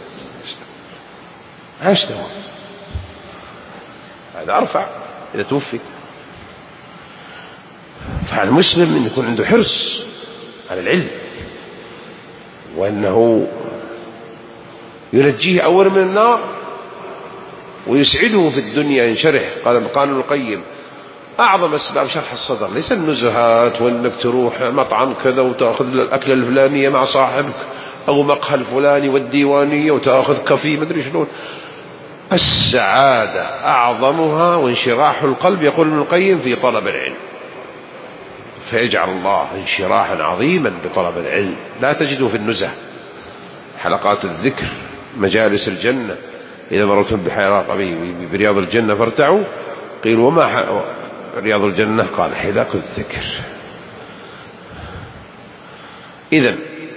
ها يستوون. هذا أرفع إذا توفي. فعلى المسلم أن يكون عنده حرص على العلم، وأنه ينجيه أولا من النار ويسعده في الدنيا ينشرح. قال قال ابن القيم أعظم أسباب شرح الصدر ليس النزهات وأنك تروح مطعم كذا وتأخذ الأكلة الفلانية مع صاحبك أو مقهى الفلاني والديوانية وتأخذ كافيه مدري شلون. السعادة أعظمها وانشراح القلب، يقول ابن القيم، في طلب العلم. فيجعل الله انشراحا عظيما بطلب العلم لا تجده في النزه، حلقات الذكر، مجالس الجنة. إذا مررتم بحلقة برياض الجنة فارتعوا، قيل وما رياض الجنة؟ قال حلق الذكر. إذن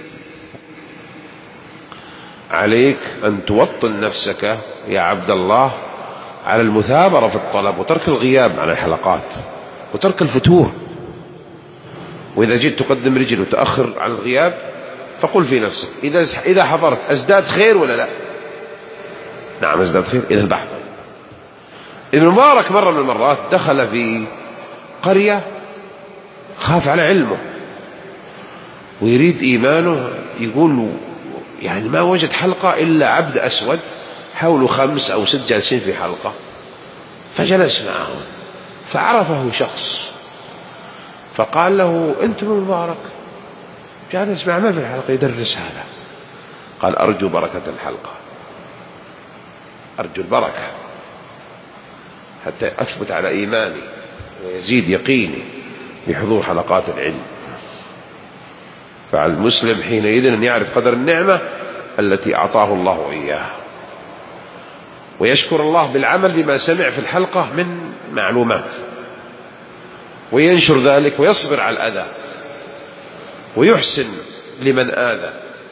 عليك أن توطن نفسك يا عبد الله على المثابرة في الطلب وترك الغياب عن الحلقات وترك الفتور. وإذا جيت تقدم رجل وتأخر عن الغياب فقل في نفسك إذا إذا حضرت أزداد خير ولا لا؟ نعم أزداد خير. إذا بحضر. ابن مبارك مرة من المرات دخل في قرية خاف على علمه ويريد إيمانه، يقول يعني ما وجد حلقة إلا عبد أسود حوله خمس أو ست جالسين في حلقة، فجلس معهم فعرفه شخص فقال له أنت ابن مبارك جالس مع ما في الحلقة يدرس هذا؟ قال أرجو بركة الحلقة، أرجو البركة حتى أثبت على إيماني ويزيد يقيني بحضور حلقات العلم. فعلى المسلم حينئذ أن يعرف قدر النعمة التي أعطاه الله إياه ويشكر الله بالعمل بما سمع في الحلقة من معلومات، وينشر ذلك ويصبر على الأذى ويحسن لمن آذى،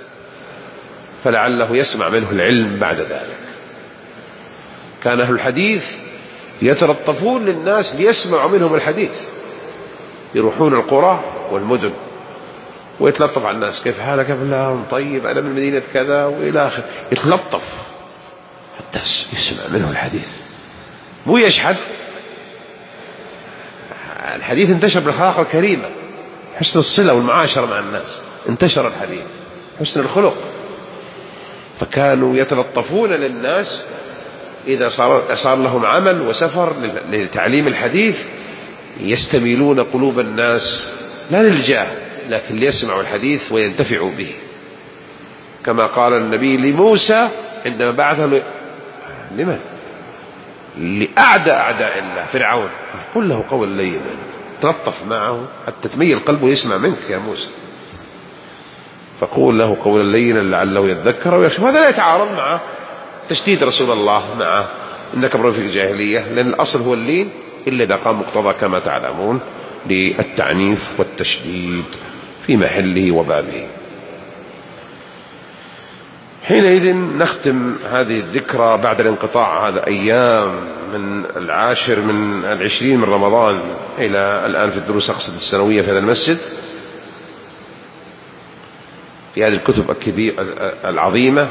فلعله يسمع منه العلم بعد ذلك. كان أهل الحديث يتلطفون للناس ليسمعوا منهم الحديث، يروحون القرى والمدن ويتلطف على الناس، كيف حالك يا فلان؟ طيب أنا من مدينة كذا وإلى آخره، يتلطف حتى يسمع منه الحديث، مو يشحذ. الحديث انتشر بالأخلاق الكريمة، حسن الصلة والمعاشرة مع الناس، انتشر الحديث، حسن الخلق. فكانوا يتلطفون للناس إذا صار, صار لهم عمل وسفر لتعليم الحديث، يستميلون قلوب الناس لا للجاه لكن ليسمعوا الحديث وينتفعوا به، كما قال النبي لموسى عندما بعثه ل... لمن؟ لأعدى أعداء الله فرعون، قل له قولا لينا، تلطف معه حتى تميل قلبه يسمع منك يا موسى، فقول له قولا لينا لعله يتذكر ويخشى. هذا لا يتعارض مع تشديد رسول الله مع إنك امرؤ في الجاهلية، لأن الأصل هو اللين إلا إذا قام مقتضى كما تعلمون للتعنيف والتشديد في محله وبابه. حينئذ نختم هذه الذكرى بعد الانقطاع هذا أيام من العاشر من العشرين من رمضان إلى الآن في الدروس أقصد السنوية في هذا المسجد، في هذه الكتب العظيمة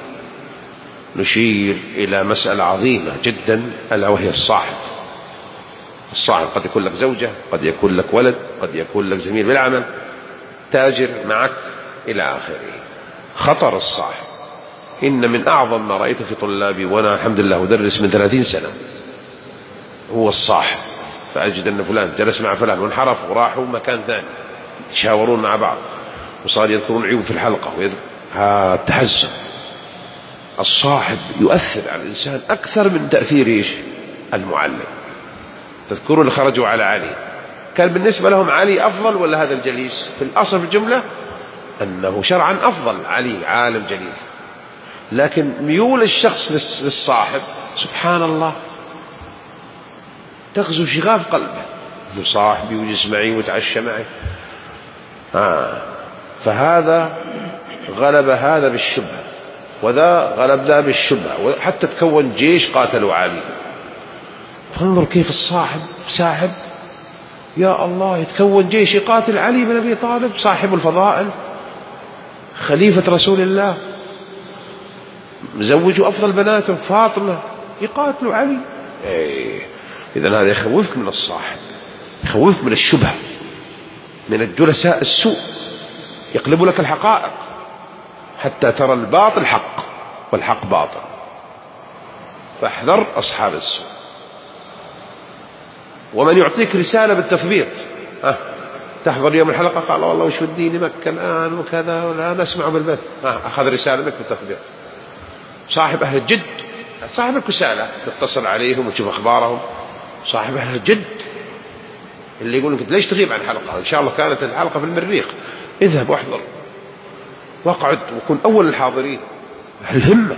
نشير إلى مسألة عظيمة جدا ألا وهي الصاحب. الصاحب قد يكون لك زوجة، قد يكون لك ولد، قد يكون لك زميل بالعمل، تاجر معك إلى آخره. خطر الصاحب إن من أعظم ما رأيته في طلابي، وأنا الحمد لله أدرس من ثلاثين سنة، هو الصاحب، فأجد أن فلان جلس مع فلان وانحرف وراحوا مكان ثاني يتشاورون مع بعض وصار يذكرون عيوب في الحلقة ويذكر ها التحزن. الصاحب يؤثر على الإنسان أكثر من تأثير إيش المعلم. تذكروا اللي خرجوا على علي، كان بالنسبة لهم علي أفضل ولا هذا الجليس؟ في الأصل في الجملة أنه شرعا أفضل علي عالم جليل، لكن ميول الشخص للصاحب سبحان الله تغزو شغاف قلبه، ذو صاحبي ويجلس معي ويتعشى معي. آه. فهذا غلب هذا بالشبهة وذا غلب ذا بالشبهة، حتى تكون جيش قاتلوا علي. فانظر كيف الصاحب ساحب، يا الله، يتكون جيش يقاتل علي بن أبي طالب صاحب الفضائل، خليفة رسول الله، مزوجوا أفضل بناته فاطمة، يقاتلوا علي. إيه. إذن هذا يخوفك من الصاحب، يخوفك من الشبهة، من الجلساء السوء، يقلب لك الحقائق حتى ترى الباطل حق والحق باطل. فاحذر أصحاب السوء. ومن يعطيك رسالة بالتثبيط، أه تحضر يوم الحلقة قال والله وش وديني مكة الآن وكذا ولا نسمع بالبث، أه أخذ رسالة منك بالتثبيط. صاحب أهل الجد، صاحب الكسالة تتصل عليهم وتشوف أخبارهم. صاحب أهل الجد اللي يقول لك ليش تغيب عن حلقة، إن شاء الله كانت الحلقة في المريخ، اذهب واحضر واقعد وكن أول الحاضرين. الهمة.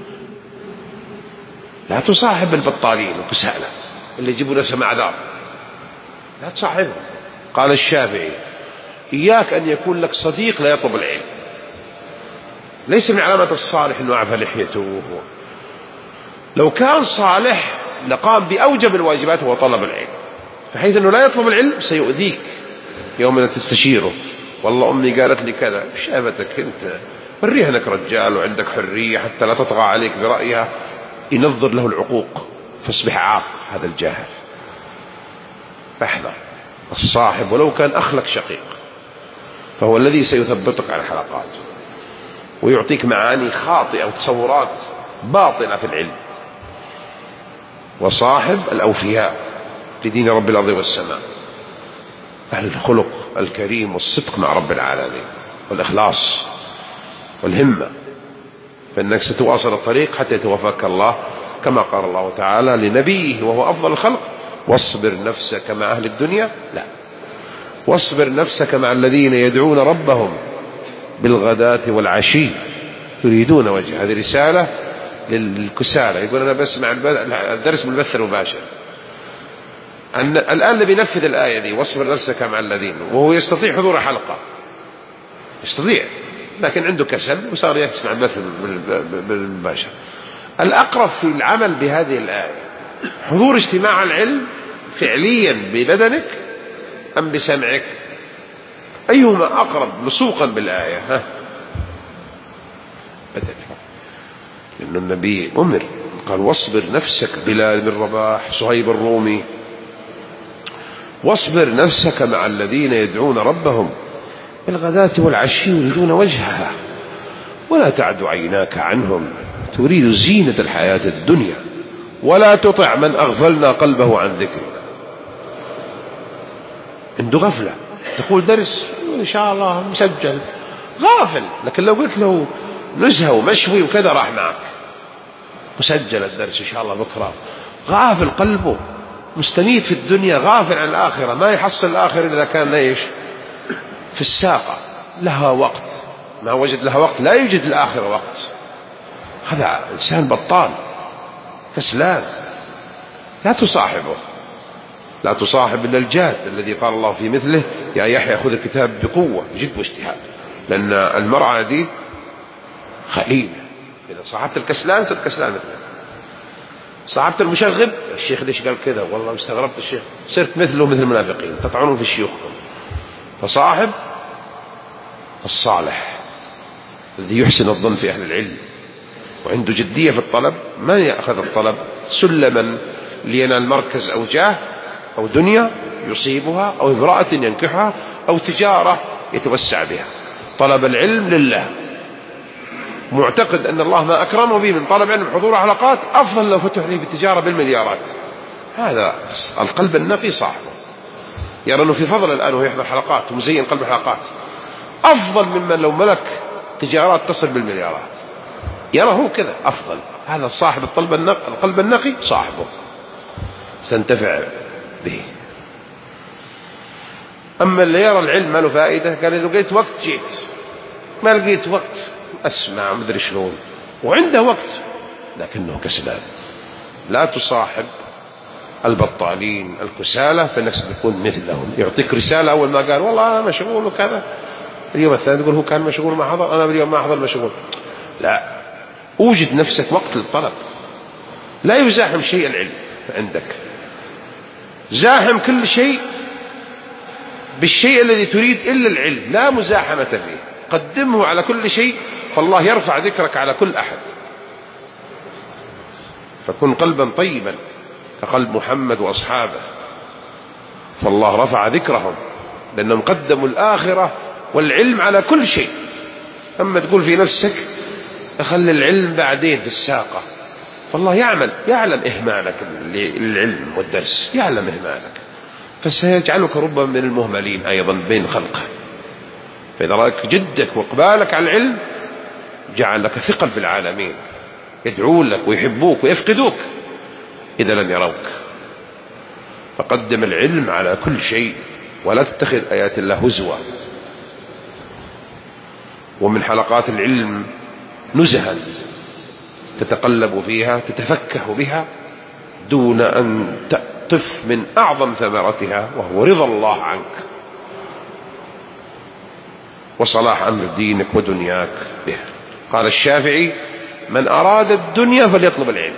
لا تصاحب البطالين والكسالة اللي يجيبوا نفسهم أعذار، لا تصاحبهم. قال الشافعي إياك أن يكون لك صديق لا يطلب العلم. ليس من علامة الصالح أنه أعفى لحيته، لو كان صالح لقام بأوجب الواجبات وهو طلب العلم، فحيث أنه لا يطلب العلم سيؤذيك يوم تستشيره. والله أمي قالت لي كذا، شافتك أنت وريها أنك رجال وعندك حرية حتى لا تطغى عليك برأيها، ينظر له العقوق فاصبح عاق هذا الجاهل. فاحذر الصاحب ولو كان أخلك شقيق، فهو الذي سيثبتك على الحلقات ويعطيك معاني خاطئة وتصورات باطلة في العلم. وصاحب الأوفياء لدين رب الأرض والسماء، أهل الخلق الكريم والصدق مع رب العالمين والإخلاص والهمة، فإنك ستواصل الطريق حتى يتوفاك الله، كما قال الله تعالى لنبيه وهو أفضل الخلق واصبر نفسك مع أهل الدنيا، لا، واصبر نفسك مع الذين يدعون ربهم بالغداة والعشي يريدون وجه. هذه رسالة للكسالى، يقول أنا بسمع الدرس بالبث المباشر. أن الآن اللي بينفذ الآية دي واصبر نفسك مع الذين، وهو يستطيع حضور حلقة، يستطيع، لكن عنده كسل وصار يسمع البث بالمباشر. الأقرب في العمل بهذه الآية حضور اجتماع العلم فعليا ببدنك أم بسمعك؟ أيهما أقرب لصوقا بالآية؟ ها؟ بدنك، لأن النبي أمر قال واصبر نفسك، بلال بن رباح، صهيب الرومي، واصبر نفسك مع الذين يدعون ربهم بالغداة والعشي يريدون وجهها ولا تعد عيناك عنهم تريد زينة الحياة الدنيا ولا تطع من أغفلنا قلبه عن ذكرنا. عنده غفلة، تقول درس إن شاء الله مسجل، غافل. لكن لو قلت له نزهة ومشوي وكذا راح معك، مسجل الدرس إن شاء الله بكرة. غافل قلبه، مستميت في الدنيا، غافل عن الآخرة، ما يحصل الآخرة إذا كان إيش في الساقة، لها وقت، ما وجد لها وقت لا يوجد الآخرة وقت. هذا إنسان بطال كسلان، لا تصاحبه، لا تصاحب إلا الجاد الذي قال الله في مثله يا يحيى خذ الكتاب بقوة جد واجتهاد، لأن المرأة دي خليل، إذا صاحبت الكسلان صرت كسلان مثله، صاحبت المشغب الشيخ ليش قال كذا والله استغربت الشيخ، صرت مثله مثل المنافقين تطعنون في شيوخكم. فصاحب الصالح الذي يحسن الظن في أهل العلم وعنده جدية في الطلب، ما يأخذ الطلب سلما لينال مركز أو جاه أو دنيا يصيبها أو امرأة ينكحها أو تجارة يتوسع بها. طلب العلم لله، معتقد أن الله ما أكرمه به من طلب علم حضور حلقات أفضل لو فتح لي في التجارة بالمليارات، هذا القلب النقي صاحبه يرى أنه في فضل الآن وهو يحضر حلقات ومزين قلب حلقات أفضل ممن لو ملك تجارات تصل بالمليارات، يرى هو كذا أفضل. هذا صاحب القلب النقي، القلب النقي صاحبه تنتفع به. أما اللي يرى العلم ما له فائدة، قال لو لقيت وقت جيت، ما لقيت وقت أسمع مدري شلون، وعنده وقت لكنه كسلان. لا تصاحب البطالين الكسالى فإنك ستكون مثلهم. يعطيك رسالة أول ما قال والله أنا مشغول وكذا، اليوم الثاني تقول هو كان مشغول ما حضر، أنا اليوم ما أحضر مشغول. لا، أوجد نفسك وقت للطلب، لا يزاحم شيء العلم عندك، زاحم كل شيء بالشيء الذي تريد إلا العلم، لا مزاحمة فيه، قدمه على كل شيء فالله يرفع ذكرك على كل أحد. فكن قلبا طيبا كقلب محمد وأصحابه، فالله رفع ذكرهم لأنهم قدموا الآخرة والعلم على كل شيء. أما تقول في نفسك أخلي العلم بعدين في الساقة، فالله يعمل يعلم إهمالك للعلم والدرس، يعلم إهمالك فسيجعلك ربما من المهملين أيضا بين خلقه. فإذا رأيك جدك وإقبالك على العلم جعل لك ثقل في العالمين، يدعون لك ويحبوك ويفقدوك إذا لم يروك. فقدم العلم على كل شيء ولا تتخذ آيات الله هزوا. ومن حلقات العلم نزها تتقلب فيها تتفكه بها دون أن تقطف من أعظم ثمرتها وهو رضا الله عنك وصلاح أمر دينك ودنياك به. قال الشافعي من أراد الدنيا فليطلب العلم،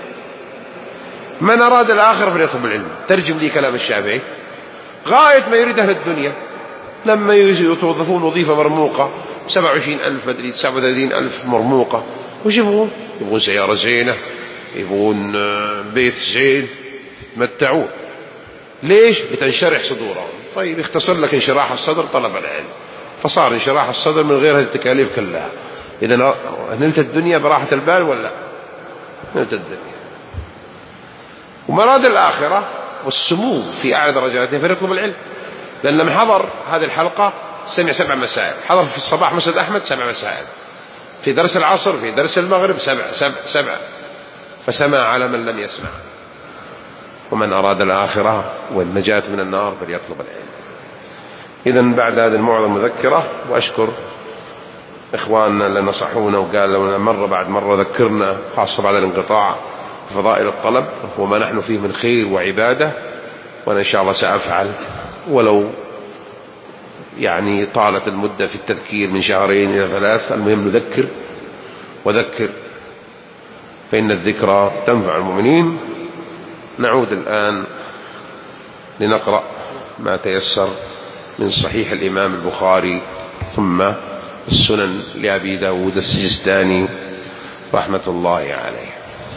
من أراد الآخرة فليطلب العلم. ترجم لي كلام الشافعي، غاية ما يريد أهل الدنيا لما يتوظفون وظيفة مرموقة سبعة وعشرين ألف مدري تسعة وثلاثين ألف مرموقة، وش يبغون؟ يبغون سيارة زينة، يبغون بيت زين، يتمتعون. ليش؟ لتنشرح صدورهم. طيب اختصر لك انشراح الصدر طلب العلم، فصار انشراح الصدر من غير هذه التكاليف كلها. إذا نلت الدنيا براحة البال ولا نلت الدنيا؟ ومراد الآخرة والسمو في أعلى درجاته فليطلب العلم. لأن من حضر هذه الحلقة سمع سبع مسائل، حضر في الصباح مسجد أحمد سبع مسائل، في درس العصر في درس المغرب سبع سبع سبع فسمع على من لم يسمع. ومن أراد الآخرة والنجاة من النار فليطلب العلم. إذن بعد هذه الموعظة المذكرة، وأشكر إخواننا اللي نصحونا وقالوا مرة بعد مرة ذكرنا خاصة بعد الانقطاع فضائل الطلب وما نحن فيه من خير وعبادة، وأنا إن شاء الله سأفعل ولو يعني طالت المدة في التذكير من شهرين إلى ثلاث. المهم نذكر وذكر فإن الذكرى تنفع المؤمنين. نعود الآن لنقرأ ما تيسر من صحيح الإمام البخاري ثم السنن لأبي داود السجستاني رحمة الله عليه.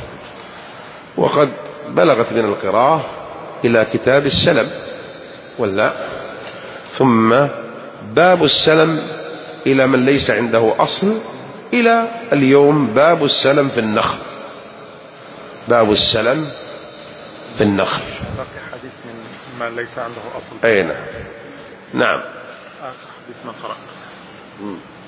وقد بلغت من القراءة إلى كتاب السلم ولا، ثم باب السلم إلى من ليس عنده أصل، إلى اليوم باب السلم في النخل. باب السلم في النخل باقي حديث من من ليس عنده أصل. أين؟ نعم آخر حديث ما قرأت.